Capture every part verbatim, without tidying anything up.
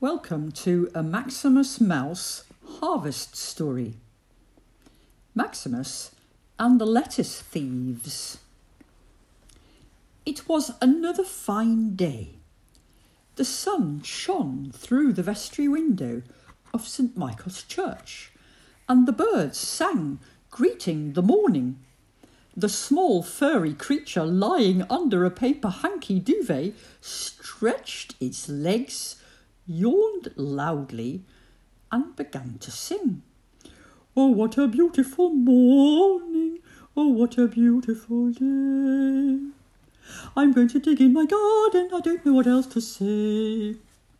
Welcome to a Maximus Mouse harvest story. Maximus and the Lettuce Thieves. It was another fine day. The sun shone through the vestry window of St Michael's Church, and the birds sang, greeting the morning. The small furry creature lying under a paper hanky duvet stretched its legs, yawned loudly, and began to sing. Oh, what a beautiful morning! Oh, what a beautiful day! I'm going to dig in my garden, I don't know what else to say.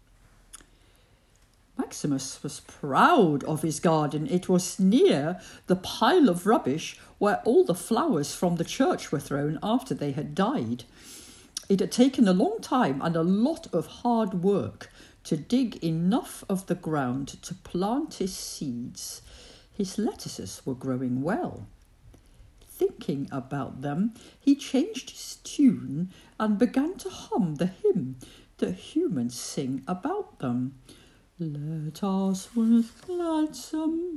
Maximus was proud of his garden. It was near the pile of rubbish where all the flowers from the church were thrown after they had died. It had taken a long time and a lot of hard work to dig enough of the ground to plant his seeds. His lettuces were growing well. Thinking about them, he changed his tune and began to hum the hymn that humans sing about them. Let us with gladsome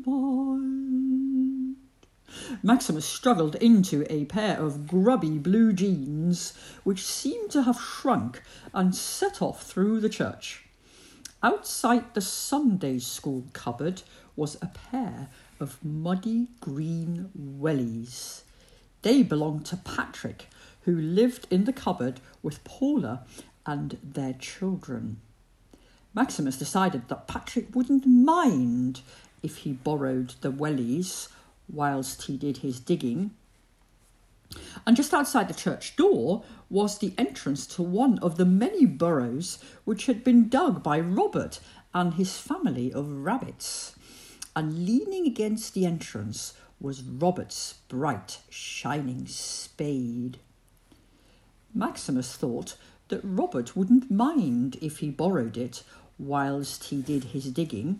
mind. Maximus struggled into a pair of grubby blue jeans, which seemed to have shrunk, and set off through the church. Outside the Sunday school cupboard was a pair of muddy green wellies. They belonged to Patrick, who lived in the cupboard with Paula and their children. Maximus decided that Patrick wouldn't mind if he borrowed the wellies whilst he did his digging. And just outside the church door was the entrance to one of the many burrows which had been dug by Robert and his family of rabbits. And leaning against the entrance was Robert's bright, shining spade. Maximus thought that Robert wouldn't mind if he borrowed it whilst he did his digging.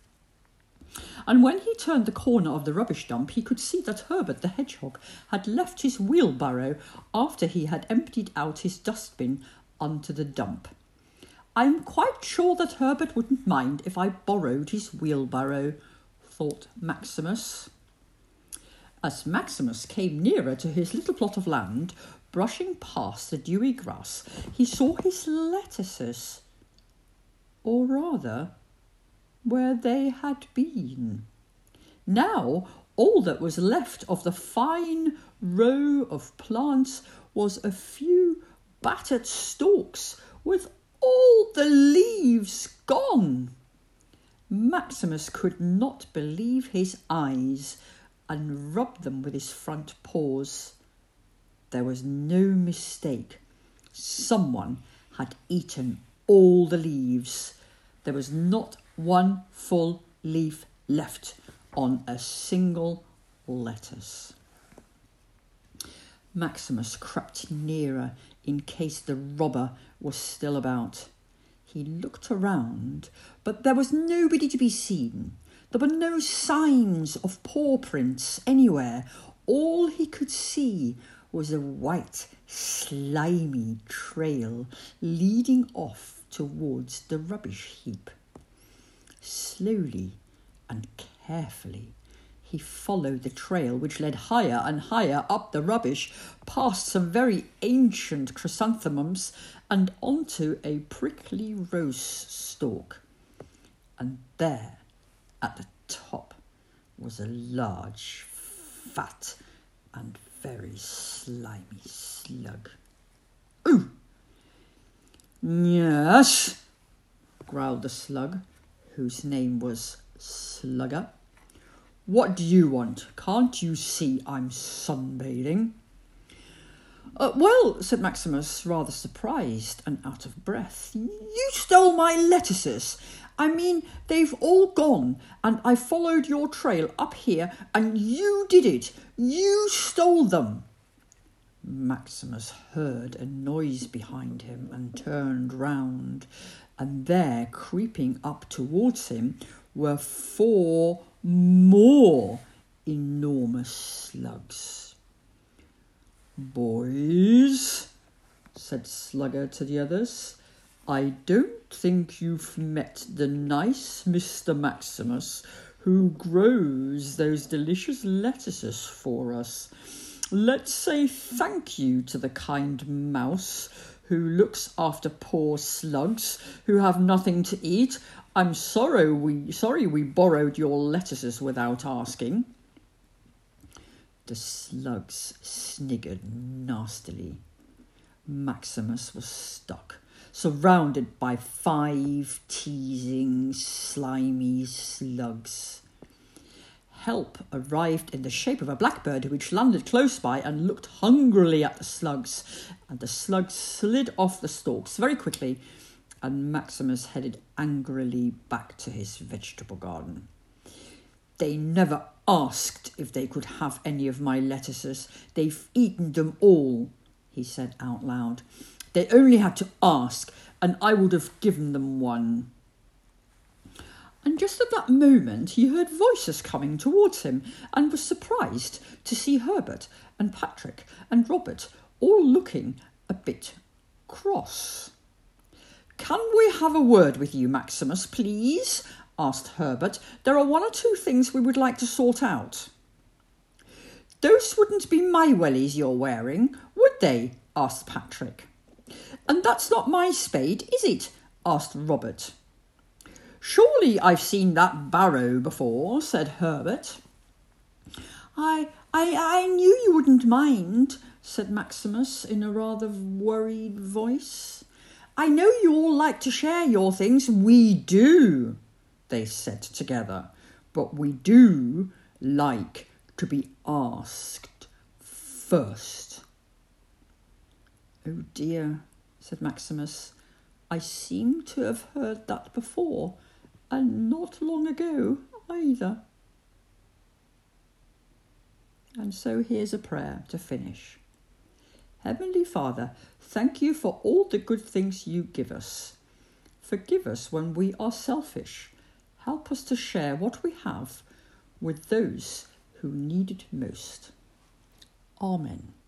And when he turned the corner of the rubbish dump, he could see that Herbert the hedgehog had left his wheelbarrow after he had emptied out his dustbin onto the dump. I'm quite sure that Herbert wouldn't mind if I borrowed his wheelbarrow, thought Maximus. As Maximus came nearer to his little plot of land, brushing past the dewy grass, he saw his lettuces, or rather, where they had been. Now, all that was left of the fine row of plants was a few battered stalks with all the leaves gone. Maximus could not believe his eyes and rubbed them with his front paws. There was no mistake. Someone had eaten all the leaves. There was not one full leaf left on a single lettuce. Maximus crept nearer in case the robber was still about. He looked around, but there was nobody to be seen. There were no signs of paw prints anywhere. All he could see was a white, slimy trail leading off towards the rubbish heap. Slowly and carefully, he followed the trail, which led higher and higher up the rubbish, past some very ancient chrysanthemums, and onto a prickly rose stalk. And there, at the top, was a large, fat, and very slimy slug. Ooh! Yes, growled the slug, whose name was Slugger. What do you want? Can't you see I'm sunbathing? Uh, well, said Maximus, rather surprised and out of breath, you stole my lettuces. I mean, they've all gone, and I followed your trail up here, and you did it. You stole them. Maximus heard a noise behind him and turned round, and there, creeping up towards him, were four more enormous slugs. Boys, said Slugger to the others, I don't think you've met the nice Mister Maximus who grows those delicious lettuces for us. Let's say thank you to the kind mouse who looks after poor slugs who have nothing to eat. I'm sorry we, sorry we borrowed your lettuces without asking." The slugs sniggered nastily. Maximus was stuck, surrounded by five teasing, slimy slugs. Help arrived in the shape of a blackbird which landed close by and looked hungrily at the slugs, and the slugs slid off the stalks very quickly, and Maximus headed angrily back to his vegetable garden. "They never asked if they could have any of my lettuces. They've eaten them all," he said out loud. "They only had to ask, and I would have given them one." And just at that moment he heard voices coming towards him and was surprised to see Herbert and Patrick and Robert all looking a bit cross. "Can we have a word with you, Maximus, please?" asked Herbert. "There are one or two things we would like to sort out." "Those wouldn't be my wellies you're wearing, would they?" asked Patrick. "And that's not my spade, is it?" asked Robert. "Surely I've seen that barrow before," said Herbert. I, I, I knew you wouldn't mind," said Maximus in a rather worried voice. "I know you all like to share your things." "We do," they said together, "but we do like to be asked first." "Oh dear," said Maximus. "I seem to have heard that before, and not long ago either." And so here's a prayer to finish. Heavenly Father, thank you for all the good things you give us. Forgive us when we are selfish. Help us to share what we have with those who need it most. Amen.